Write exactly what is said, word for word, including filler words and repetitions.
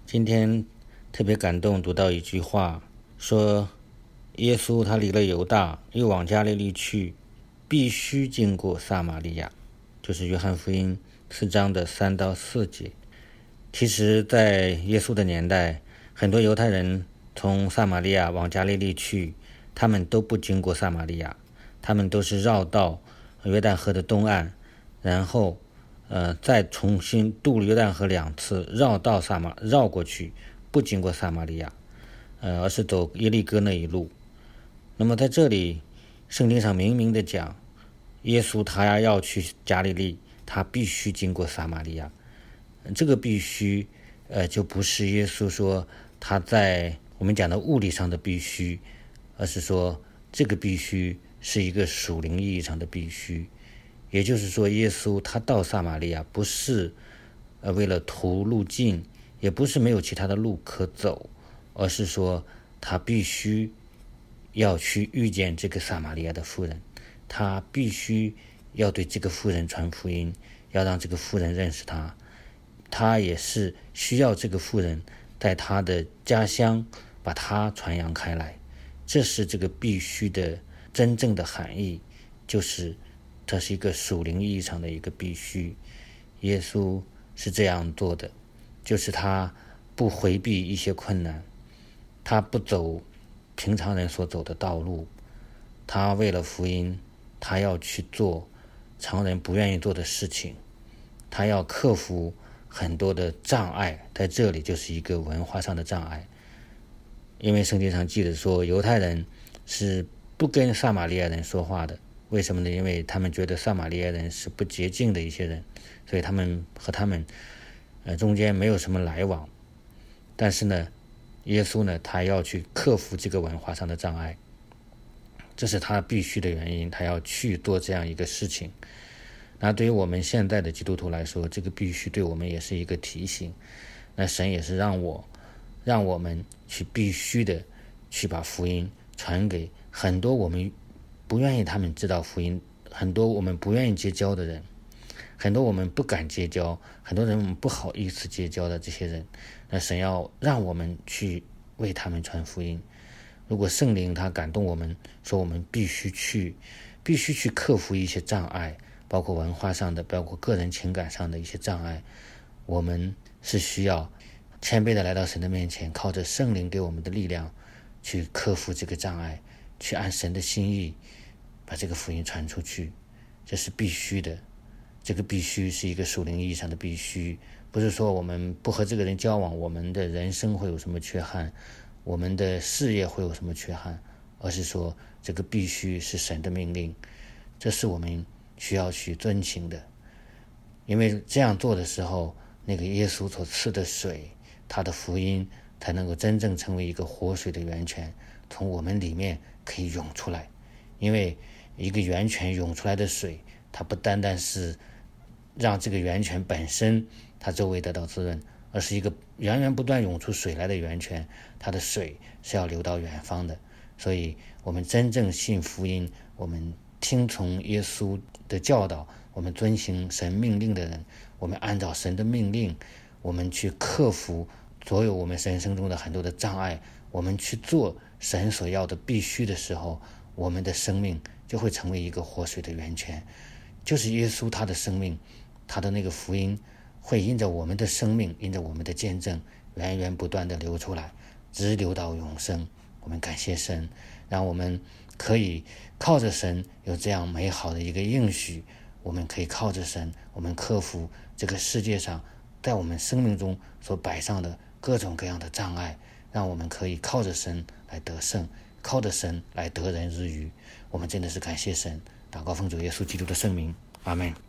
今天特别感动，读到一句话，说耶稣他离了犹大，又往加利利去，必须经过撒玛利亚，就是约翰福音四章的三到四节。其实在耶稣的年代，很多犹太人从撒玛利亚往加利利去，他们都不经过撒玛利亚，他们都是绕到约旦河的东岸，然后呃，再重新渡约旦河两次，绕到撒玛绕过去，不经过撒玛利亚，呃，而是走耶利哥那一路。那么在这里，圣经上明明的讲，耶稣他要去加利利，他必须经过撒玛利亚。这个必须，呃，就不是耶稣说他在我们讲的物理上的必须，而是说这个必须是一个属灵意义上的必须。也就是说，耶稣他到撒玛利亚不是呃为了图路径，也不是没有其他的路可走，而是说他必须要去遇见这个撒玛利亚的妇人，他必须要对这个妇人传福音，要让这个妇人认识他，他也是需要这个妇人在他的家乡把他传扬开来。这是这个必须的真正的含义，就是这是一个属灵意义上的一个必须。耶稣是这样做的，就是他不回避一些困难，他不走平常人所走的道路，他为了福音，他要去做常人不愿意做的事情，他要克服很多的障碍，在这里就是一个文化上的障碍。因为圣经上记得说，犹太人是不跟撒玛利亚人说话的，为什么呢？因为他们觉得撒玛利亚人是不洁净的一些人，所以他们和他们呃中间没有什么来往。但是呢，耶稣呢，他要去克服这个文化上的障碍，这是他必须的原因，他要去做这样一个事情。那对于我们现在的基督徒来说，这个必须对我们也是一个提醒。那神也是让我让我们去必须的去把福音传给很多我们不愿意他们知道福音，很多我们不愿意结交的人，很多我们不敢结交，很多人我们不好意思结交的这些人，那神要让我们去为他们传福音。如果圣灵他感动我们，说我们必须去必须去克服一些障碍，包括文化上的，包括个人情感上的一些障碍，我们是需要谦卑的来到神的面前，靠着圣灵给我们的力量去克服这个障碍，去按神的心意把这个福音传出去。这是必须的，这个必须是一个属灵意义上的必须，不是说我们不和这个人交往，我们的人生会有什么缺憾，我们的事业会有什么缺憾，而是说这个必须是神的命令，这是我们需要去遵行的。因为这样做的时候，那个耶稣所赐的水，他的福音才能够真正成为一个活水的源泉，从我们里面可以涌出来。因为一个源泉涌出来的水，它不单单是让这个源泉本身它周围得到滋润，而是一个源源不断涌出水来的源泉，它的水是要流到远方的。所以我们真正信福音，我们听从耶稣的教导，我们遵行神命令的人，我们按照神的命令，我们去克服所有我们人生中的很多的障碍，我们去做神所要的必须的时候，我们的生命就会成为一个活水的源泉。就是耶稣他的生命，他的那个福音会因着我们的生命，因着我们的见证，源源不断的流出来，直流到永生。我们感谢神，让我们可以靠着神有这样美好的一个应许，我们可以靠着神，我们克服这个世界上在我们生命中所摆上的各种各样的障碍，让我们可以靠着神来得胜，靠着神来得人日余。我们真的是感谢神，祷告奉主耶稣基督的圣名，阿们。